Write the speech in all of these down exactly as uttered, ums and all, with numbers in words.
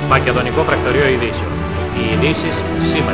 Μακεδονικό Πρακτορείο Ειδήσεων. Οι ειδήσεις σήμερα.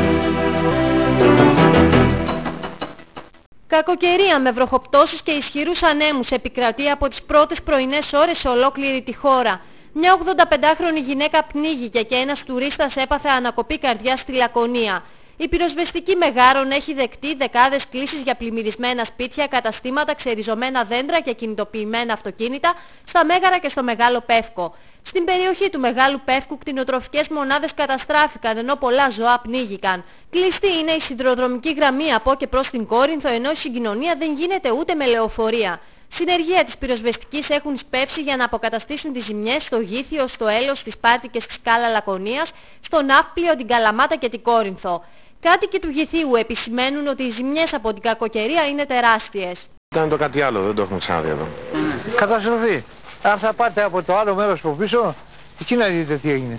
Κακοκαιρία με βροχοπτώσεις και ισχυρούς ανέμους επικρατεί από τις πρώτες πρωινές ώρες σε ολόκληρη τη χώρα. Μια ογδονταπεντάχρονη γυναίκα πνίγηκε και ένας τουρίστας έπαθε ανακοπή καρδιάς στη Λακωνία. Η πυροσβεστική Μεγάρων έχει δεκτεί δεκάδες κλήσεις για πλημμυρισμένα σπίτια, καταστήματα, ξεριζωμένα δέντρα και κινητοποιημένα αυτοκίνητα στα Μέγαρα και στο Μεγάλο Πεύκο. Στην περιοχή του Μεγάλου Πεύκου κτηνοτροφικές μονάδες καταστράφηκαν ενώ πολλά ζώα πνίγηκαν. Κλειστή είναι η σιδηροδρομική γραμμή από και προς την Κόρινθο, ενώ η συγκοινωνία δεν γίνεται ούτε με λεωφορεία. Συνεργεία της πυροσβεστικής έχουν εισπεύσει για να αποκαταστήσουν τις ζημιές στο Γήθιο, στο Έλος, στη Σπάρτη και στη Σκάλα Λακωνίας, στο Ναύπλιο, την Καλαμάτα και την Κόρινθο. Κάτοικοι του Γηθίου επισημαίνουν ότι οι ζημιές από την κακοκαιρία είναι τεράστιες. Ήταν το κάτι άλλο, δεν το έχουμε ξαναδεί εδώ. Καταστροφή. Αν θα πάτε από το άλλο μέρος από πίσω, εκεί να δείτε τι έγινε.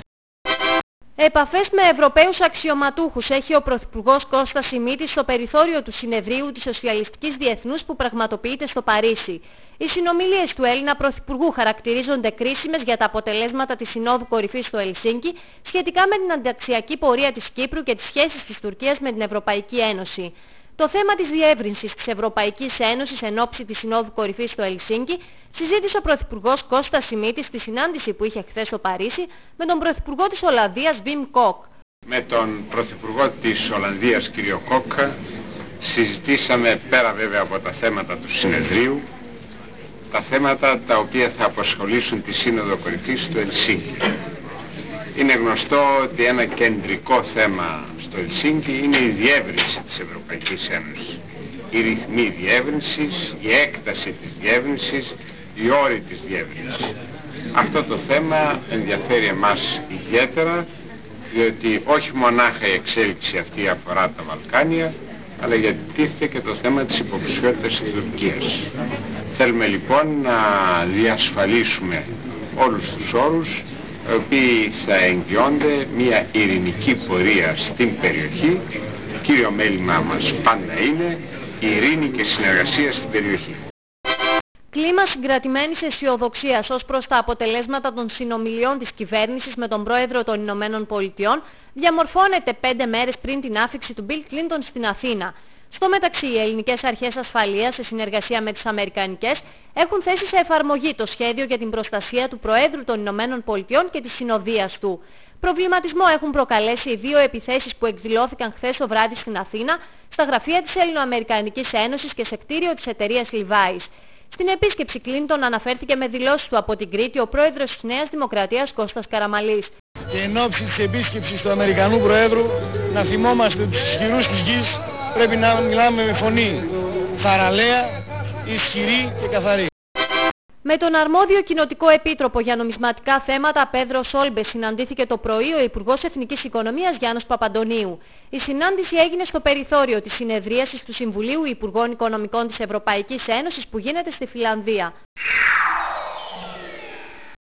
Επαφές με Ευρωπαίους αξιωματούχους έχει ο Πρωθυπουργός Κώστας Σιμίτης στο περιθώριο του συνεδρίου της Σοσιαλιστικής Διεθνούς που πραγματοποιείται στο Παρίσι. Οι συνομιλίες του Έλληνα Πρωθυπουργού χαρακτηρίζονται κρίσιμες για τα αποτελέσματα της Συνόδου Κορυφής στο Ελσίνκι σχετικά με την ανταξιακή πορεία της Κύπρου και τις σχέσεις της Τουρκίας με την Ευρωπαϊκή Ένωση. Το θέμα της διεύρυνσης της Ευρωπαϊκής Ένωσης εν ώψη της Συνόδου Κορυφής στο Ελσίνκι συζήτησε ο Πρωθυπουργός Κώστας Σιμίτης στη συνάντηση που είχε χθες στο Παρίσι με τον Πρωθυπουργό της Ολλανδίας Βιμ Κοκ. Με τον Πρωθυπουργό της Ολλανδίας κ. Κοκ συζητήσαμε, πέρα βέβαια από τα θέματα του συνεδρίου, τα θέματα τα οποία θα απασχολήσουν τη Σύνοδο Κορυφής στο Ελσίνκι. Είναι γνωστό ότι ένα κεντρικό θέμα στο Ελσίνκι είναι η διεύρυνση της Ευρωπαϊκής Ένωσης. Οι ρυθμοί διεύρυνσης, η έκταση της διεύρυνσης, οι όροι της διεύρυνσης. Αυτό το θέμα ενδιαφέρει εμάς ιδιαίτερα, διότι όχι μονάχα η εξέλιξη αυτή αφορά τα Βαλκάνια, αλλά γιατί τίθεται και το θέμα της υποψηφιότητας της Τουρκίας. Θέλουμε λοιπόν να διασφαλίσουμε όλους τους όρους οι οποίοι θα εγγυώνται μια ειρηνική πορεία στην περιοχή. Κύριο μέλημά μας πάντα είναι η ειρήνη και συνεργασία στην περιοχή. Κλίμα συγκρατημένης αισιοδοξίας ως προς τα αποτελέσματα των συνομιλιών της κυβέρνησης με τον πρόεδρο των Ηνωμένων Πολιτειών διαμορφώνεται πέντε μέρες πριν την άφιξη του Μπιλ Κλίντον στην Αθήνα. Στο μεταξύ, οι ελληνικές αρχές ασφαλείας, σε συνεργασία με τις αμερικανικές, έχουν θέσει σε εφαρμογή το σχέδιο για την προστασία του Προέδρου των Ηνωμένων Πολιτειών και της συνοδείας του. Προβληματισμό έχουν προκαλέσει οι δύο επιθέσεις που εκδηλώθηκαν χθες το βράδυ στην Αθήνα, στα γραφεία της Έλληνο-Αμερικανικής Ένωσης και σε κτίριο της εταιρείας Levi's. Στην επίσκεψη Κλίντον αναφέρθηκε με δηλώσεις του από την Κρήτη ο πρόεδρος της Νέας Δημοκρατίας Κώστας Καραμανλής. Και εν ώψη της επίσκεψης του Αμερικανού Προέδρου να θυμόμαστε τους ισχυρούς της γης. Πρέπει να μιλάμε με φωνή θαραλέα, ισχυρή και καθαρή. Με τον αρμόδιο κοινοτικό επίτροπο για νομισματικά θέματα Πέδρο Σόλμπε συναντήθηκε το πρωί ο Υπουργός Εθνικής Οικονομίας Γιάννος Παπαντονίου. Η συνάντηση έγινε στο περιθώριο της συνεδρίασης του Συμβουλίου Υπουργών Οικονομικών της Ευρωπαϊκής Ένωσης που γίνεται στη Φιλανδία.